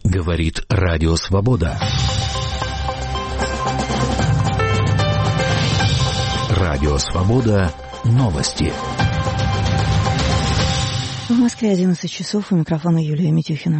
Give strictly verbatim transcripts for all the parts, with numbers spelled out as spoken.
Говорит Радио Свобода. Радио Свобода. Новости. В Москве одиннадцать часов. У микрофона Юлия Митюхина.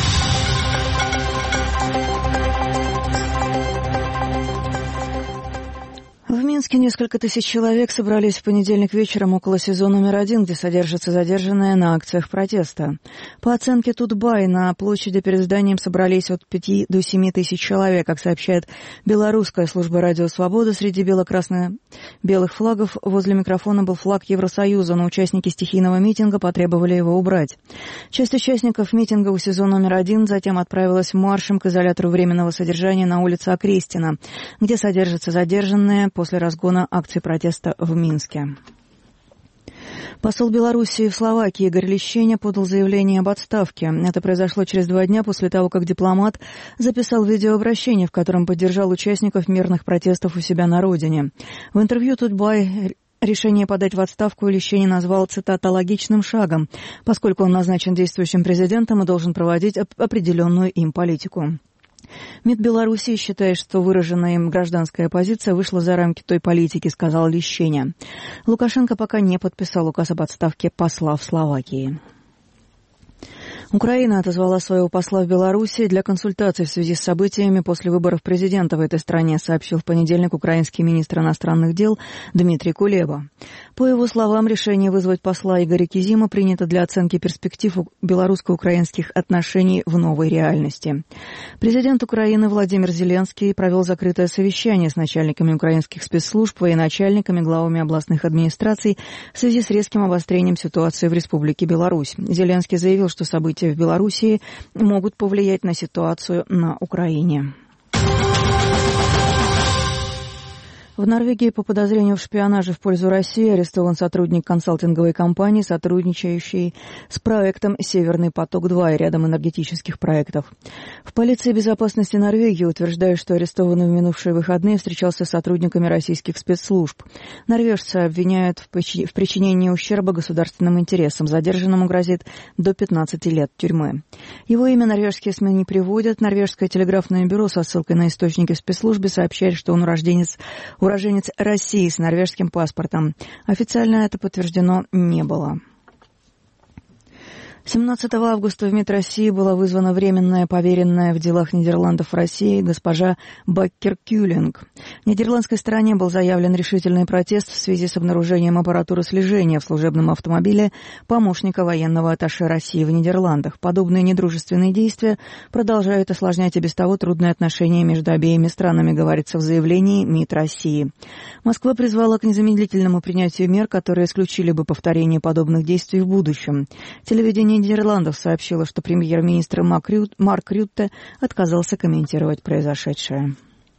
В Минске несколько тысяч человек собрались в понедельник вечером около СИЗО номер один, где содержатся задержанные на акциях протеста. По оценке Тутбай, на площади перед зданием собрались от пяти до семи тысяч человек. Как сообщает белорусская служба «Радио Свобода», среди бело-красно-белых флагов возле микрофона был флаг Евросоюза, но участники стихийного митинга потребовали его убрать. Часть участников митинга у СИЗО номер один затем отправилась маршем к изолятору временного содержания на улице Окрестина, где содержатся задержанные после разгона акций протеста в Минске. Посол Белоруссии в Словакии Игорь Лещеня подал заявление об отставке. Это произошло через два дня после того, как дипломат записал видеообращение, в котором поддержал участников мирных протестов у себя на родине. В интервью Тутбай решение подать в отставку Лещеня назвал, цитата, «логичным шагом», поскольку он назначен действующим президентом и должен проводить определенную им политику. МИД Белоруссии считает, что выраженная им гражданская позиция вышла за рамки той политики, сказал Лещеня. Лукашенко пока не подписал указ об отставке посла в Словакии. Украина отозвала своего посла в Белоруссии для консультаций в связи с событиями после выборов президента в этой стране, сообщил в понедельник украинский министр иностранных дел Дмитрий Кулеба. По его словам, решение вызвать посла Игоря Кизима принято для оценки перспектив белорусско-украинских отношений в новой реальности. Президент Украины Владимир Зеленский провел закрытое совещание с начальниками украинских спецслужб, военачальниками, главами областных администраций в связи с резким обострением ситуации в Республике Беларусь. Зеленский заявил, что события в Белоруссии могут повлиять на ситуацию на Украине. В Норвегии по подозрению в шпионаже в пользу России арестован сотрудник консалтинговой компании, сотрудничающей с проектом «Северный поток-два» и рядом энергетических проектов. В полиции безопасности Норвегии утверждают, что арестованный в минувшие выходные встречался с сотрудниками российских спецслужб. Норвежцы обвиняют в причинении ущерба государственным интересам. Задержанному грозит до пятнадцати лет тюрьмы. Его имя норвежские СМИ не приводят. Норвежское телеграфное бюро со ссылкой на источники в спецслужбе сообщает, что он урожденец уроженец России с норвежским паспортом. Официально это подтверждено не было. семнадцатого августа в МИД России была вызвана временная поверенная в делах Нидерландов в России госпожа Баккер-Кюлинг. Нидерландской стороне был заявлен решительный протест в связи с обнаружением аппаратуры слежения в служебном автомобиле помощника военного атташе России в Нидерландах. Подобные недружественные действия продолжают осложнять и без того трудные отношения между обеими странами, говорится в заявлении МИД России. Москва призвала к незамедлительному принятию мер, которые исключили бы повторение подобных действий в будущем. Телевидение Нидерландов сообщила, что премьер-министр Марк Рютте отказался комментировать произошедшее.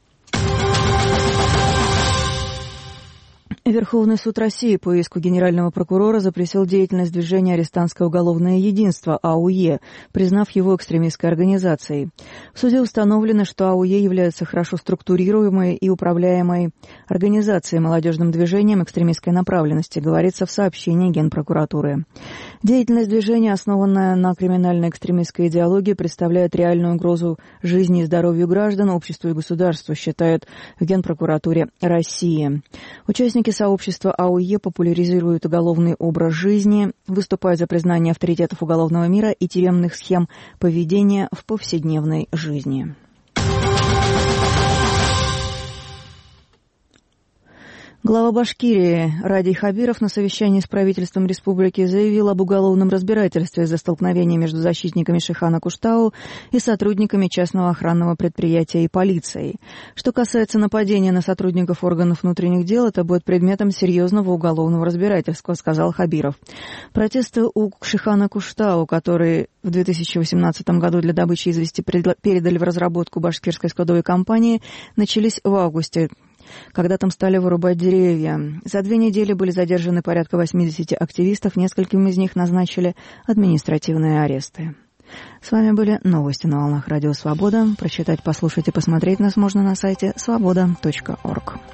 Верховный суд России по иску генерального прокурора запретил деятельность движения «Арестантское уголовное единство» АУЕ, признав его экстремистской организацией. В суде установлено, что АУЕ является хорошо структурируемой и управляемой организацией, молодежным движением экстремистской направленности, говорится в сообщении Генпрокуратуры. Деятельность движения, основанная на криминально-экстремистской идеологии, представляет реальную угрозу жизни и здоровью граждан, обществу и государству, считают в Генпрокуратуре России. Участники сообщества АУЕ популяризируют уголовный образ жизни, выступают за признание авторитетов уголовного мира и тюремных схем поведения в повседневной жизни. Глава Башкирии Радий Хабиров на совещании с правительством республики заявил об уголовном разбирательстве из-за столкновения между защитниками Шихана Куштау и сотрудниками частного охранного предприятия и полицией. Что касается нападения на сотрудников органов внутренних дел, это будет предметом серьезного уголовного разбирательства, сказал Хабиров. Протесты у Шихана Куштау, которые в две тысячи восемнадцатом году для добычи извести передали в разработку башкирской складовой компании, начались в августе, когда там стали вырубать деревья. За две недели были задержаны порядка восьмидесяти активистов, нескольким из них назначили административные аресты. С вами были новости на волнах Радио Свобода. Прочитать, послушать и посмотреть нас можно на сайте свобода точка орг.